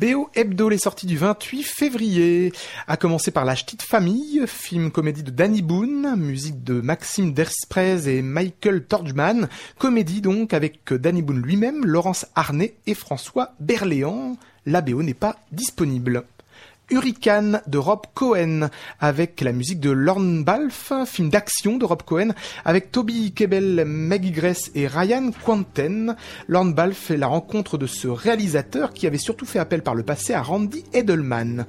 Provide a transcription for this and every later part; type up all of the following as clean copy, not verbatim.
BO Hebdo, les sorties du 28 février. À commencer par La Ch'tite Famille, film comédie de Danny Boone, musique de Maxime Desprez et Michael Torgman. Comédie donc avec Danny Boone lui-même, Laurence Arnay et François Berléand. La BO n'est pas disponible. Hurricane de Rob Cohen avec la musique de Lorne Balfe, film d'action de Rob Cohen avec Toby Kebbell, Maggie Grace et Ryan Quanten. Lorne Balfe fait la rencontre de ce réalisateur qui avait surtout fait appel par le passé à Randy Edelman.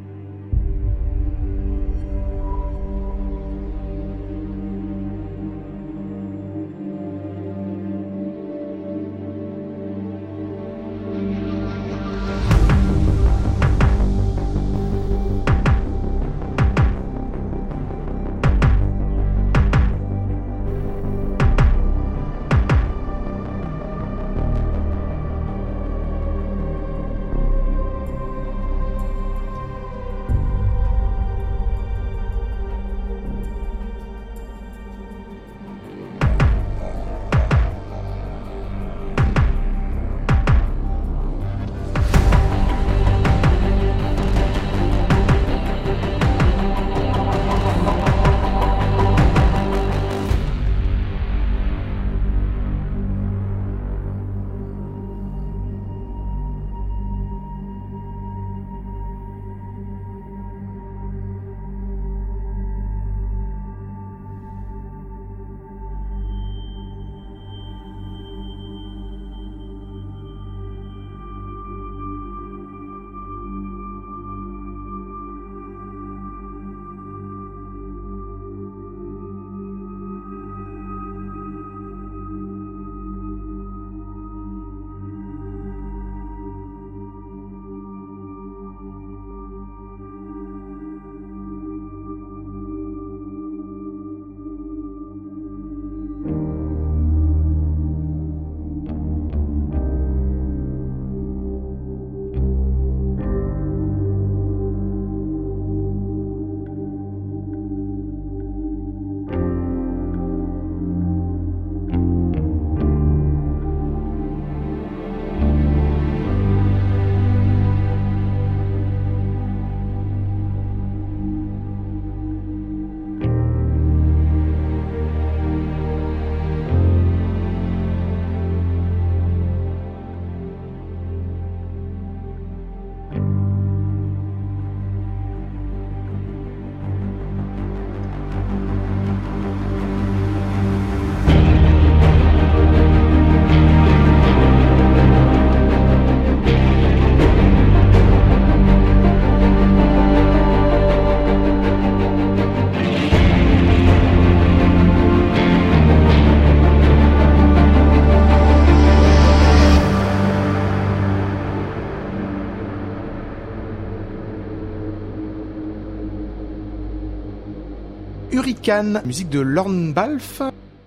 Hurricane, musique de Lorne Balfe.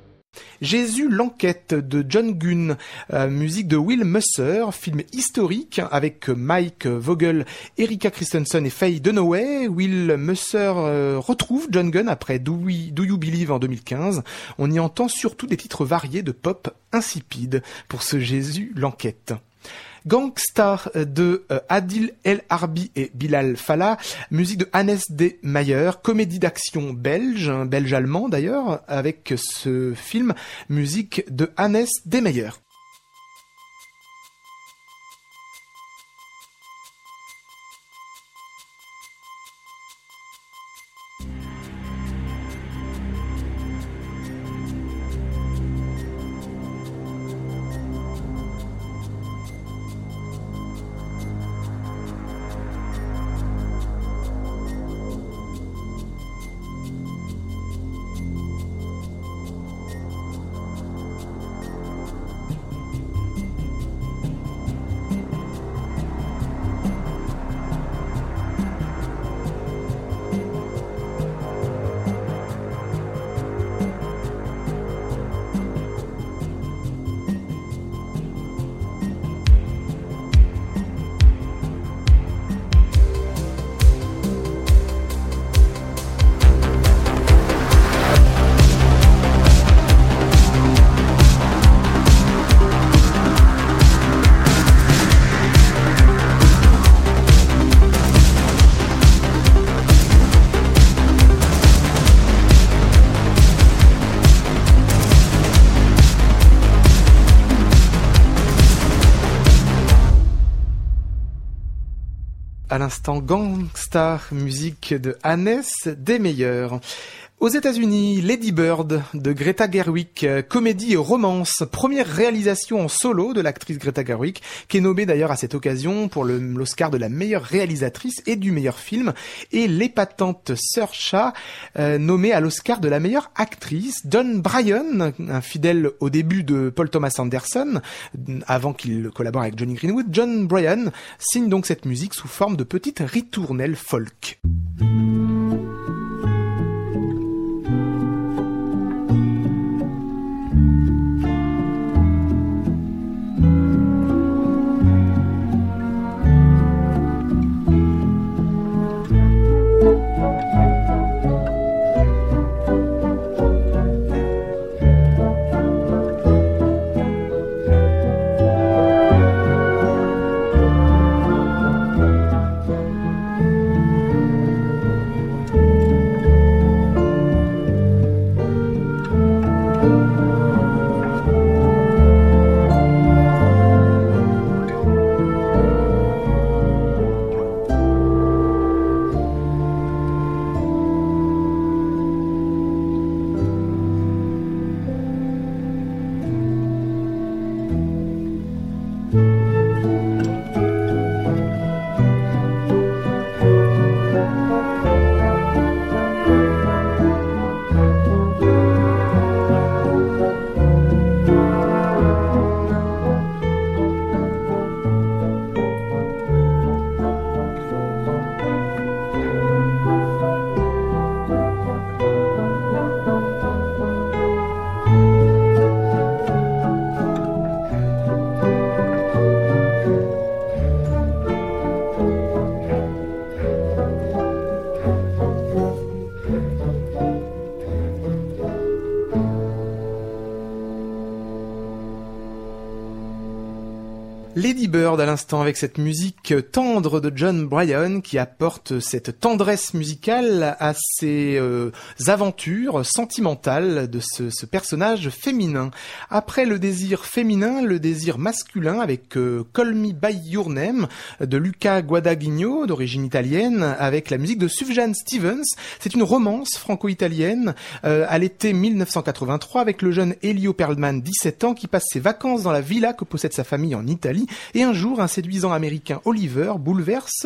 Jésus l'enquête de John Gunn, musique de Will Musser, film historique avec Mike Vogel, Erika Christensen et Faye Dunaway. Will Musser retrouve John Gunn après Do You Believe en 2015. On y entend surtout des titres variés de pop insipide pour ce Jésus l'enquête. Gangstar de Adil El Harbi et Bilal Fallah, musique de Hannes D. Meyer, comédie d'action belge-allemand d'ailleurs, avec ce film, musique de Hannes D. Meyer. À l'instant, Gangstar, musique de Hannes Demeyer. Aux États-Unis, Lady Bird de Greta Gerwig, comédie et romance, première réalisation en solo de l'actrice Greta Gerwig, qui est nommée d'ailleurs à cette occasion pour l'Oscar de la meilleure réalisatrice et du meilleur film, et l'épatante Saoirse, nommée à l'Oscar de la meilleure actrice. John Bryan, un fidèle au début de Paul Thomas Anderson, avant qu'il collabore avec Johnny Greenwood, John Bryan signe donc cette musique sous forme de petite ritournelle folk. Lady Bird à l'instant avec cette musique tendre de John Bryan qui apporte cette tendresse musicale à ces aventures sentimentales de ce personnage féminin. Après le désir féminin, le désir masculin avec Call Me By Your Name de Luca Guadagnino d'origine italienne avec la musique de Sufjan Stevens. C'est une romance franco-italienne à l'été 1983 avec le jeune Elio Perlman, 17 ans, qui passe ses vacances dans la villa que possède sa famille en Italie. Et un jour, un séduisant américain, Oliver, bouleverse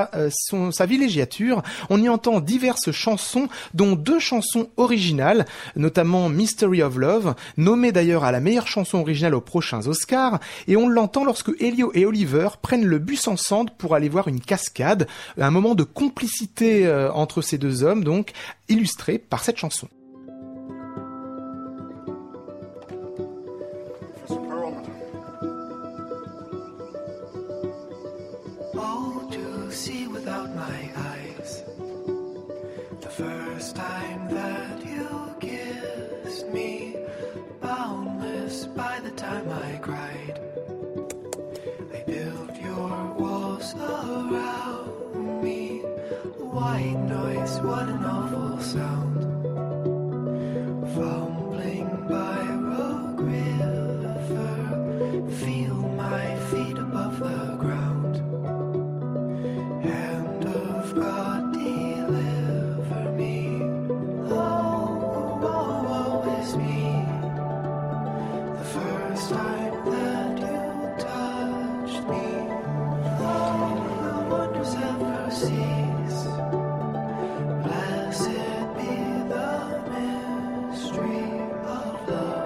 sa villégiature. On y entend diverses chansons, dont 2 chansons originales, notamment Mystery of Love, nommée d'ailleurs à la meilleure chanson originale aux prochains Oscars. Et on l'entend lorsque Elio et Oliver prennent le bus ensemble pour aller voir une cascade. Un moment de complicité entre ces deux hommes, donc illustré par cette chanson. See without my eyes, the first time that you kissed me, boundless by the time I cried. I built your walls around me, white noise, what an awful sound. Fumbling by Rogue River, feel my feet above the ground. Hand of God, deliver me. Oh, woe is me. The first time that you touched me, oh, the wonders ever cease. Blessed be the mystery of love.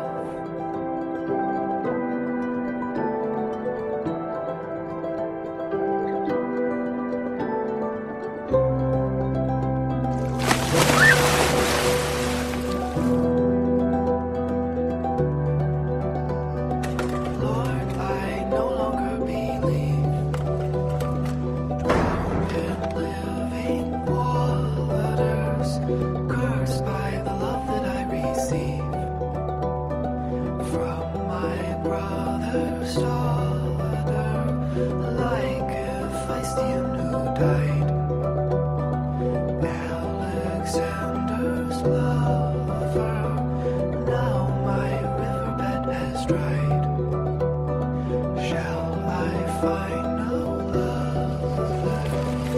Shall I find no love?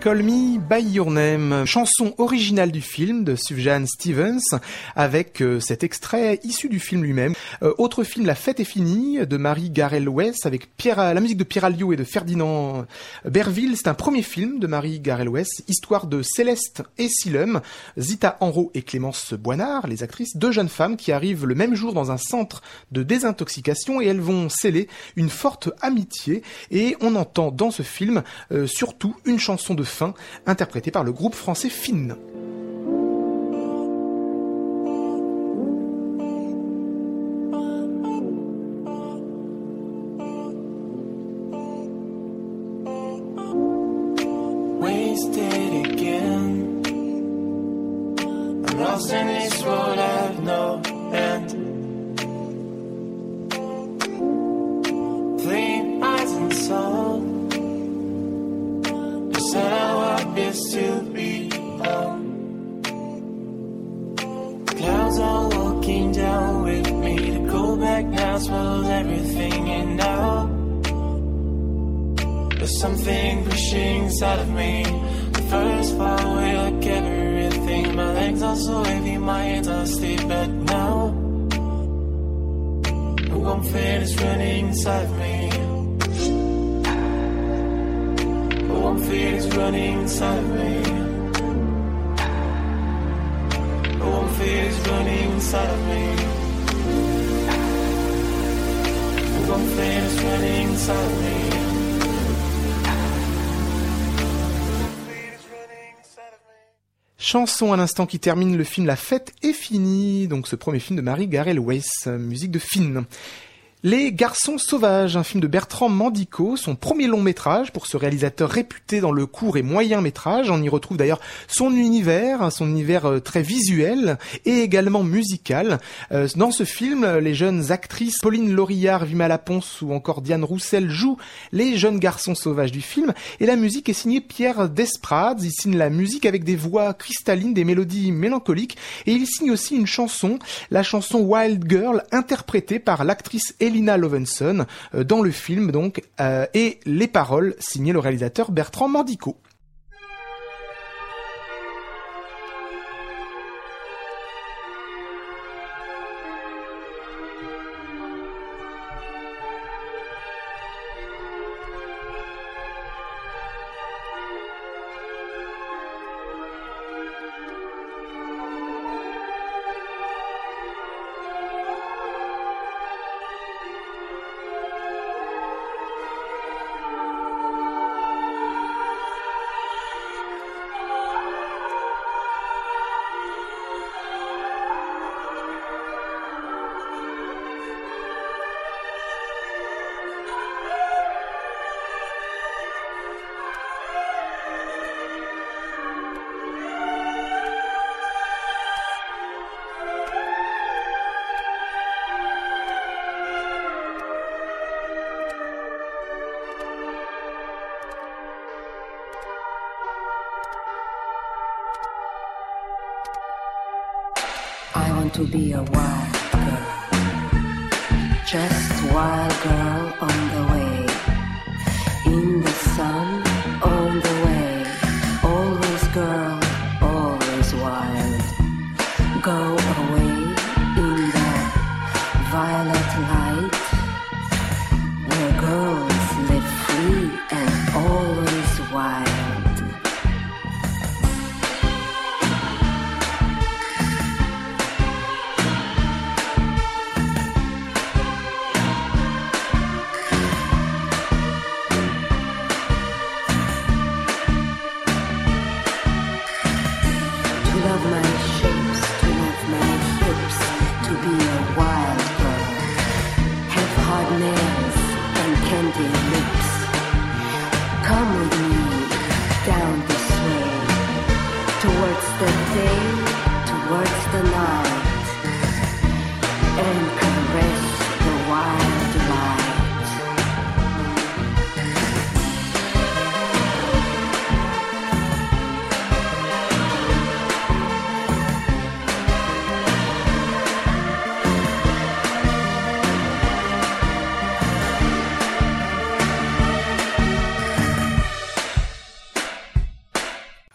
Call Me By Your Name, chanson originale du film de Sufjan Stevens, avec cet extrait issu du film lui-même. Autre film, La Fête est finie, de Mary Garrell West, avec la musique de Pierre Alliot et de Ferdinand Berville. C'est un premier film de Mary Garrell West, histoire de Céleste et Silum, Zita Enro et Clémence Boinard, les actrices, deux jeunes femmes qui arrivent le même jour dans un centre de désintoxication et elles vont sceller une forte amitié. Et on entend dans ce film surtout une chanson de fin interprétée par le groupe français Finn. Wasted again. I'm lost in this world, I've no end. Flame eyes and soul. You said our work is to be alone. Clouds are walking down with me. To go back now swallows everything in now. There's something pushing inside of me. The first far away like everything. My legs are so heavy, my hands are stiff, but now the warmth is running inside of me. The warmth is running inside of me. The warmth is running inside of me. The warmth is running inside of me. Chanson à l'instant qui termine le film La Fête est finie, donc ce premier film de Mary Garrell West, musique de Finn. Les Garçons Sauvages, un film de Bertrand Mandico, son premier long métrage pour ce réalisateur réputé dans le court et moyen métrage. On y retrouve d'ailleurs son univers très visuel et également musical. Dans ce film, les jeunes actrices Pauline Laurillard, Vimala Ponce ou encore Diane Roussel jouent les jeunes garçons sauvages du film et la musique est signée Pierre Desprades. Il signe la musique avec des voix cristallines, des mélodies mélancoliques et il signe aussi une chanson, la chanson Wild Girl, interprétée par l'actrice Elina Lovenson dans le film donc et les paroles signées le réalisateur Bertrand Mandico. I want to be a wild girl, just wild girl on the way, in the sun, on the way, always girl, always wild. Go away in the violet light, where girls live free and always wild.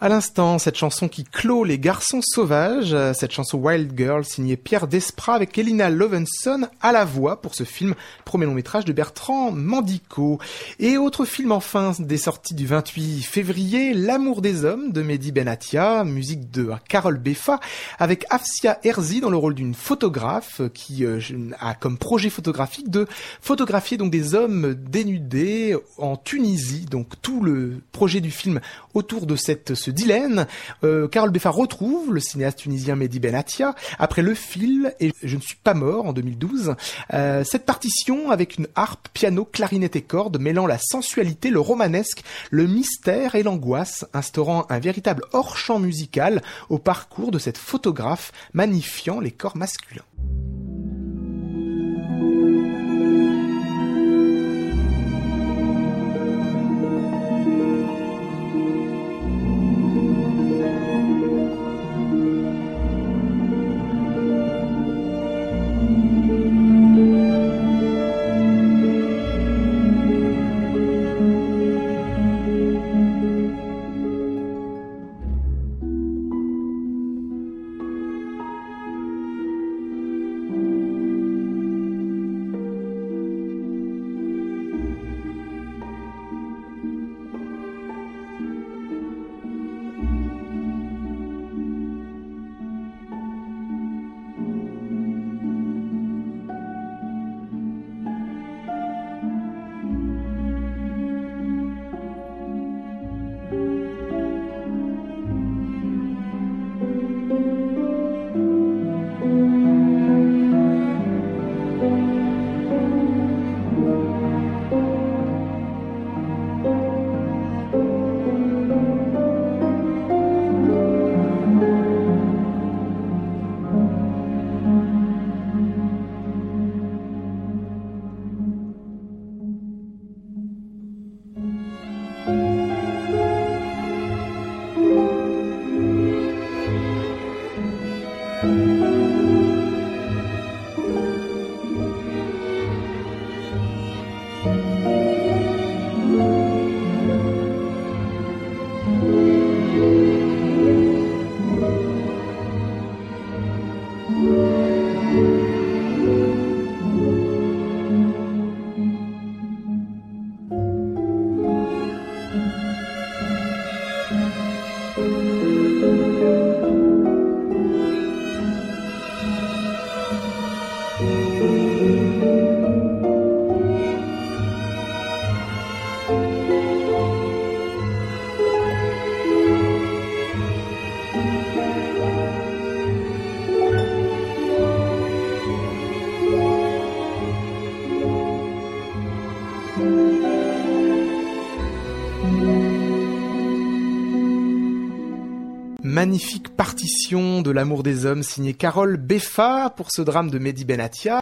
À l'instant, cette chanson qui clôt Les Garçons Sauvages, cette chanson Wild Girl signée Pierre Desprats avec Elina Lovenson à la voix pour ce film, premier long métrage de Bertrand Mandico. Et autre film enfin des sorties du 28 février, L'amour des hommes de Mehdi Benatia, musique de Carole Beffa avec Afsia Herzi dans le rôle d'une photographe qui a comme projet photographique de photographier donc des hommes dénudés en Tunisie. Donc tout le projet du film autour de ce dilemme. Carole Beffa retrouve le cinéaste tunisien Mehdi Benatia après Le Fil et Je ne suis pas mort en 2012. Cette partition avec une harpe, piano, clarinette et cordes mêlant la sensualité, le romanesque, le mystère et l'angoisse, instaurant un véritable hors-champ musical au parcours de cette photographe magnifiant les corps masculins. Magnifique partition de L'amour des hommes signée Carole Beffa pour ce drame de Mehdi Benatia.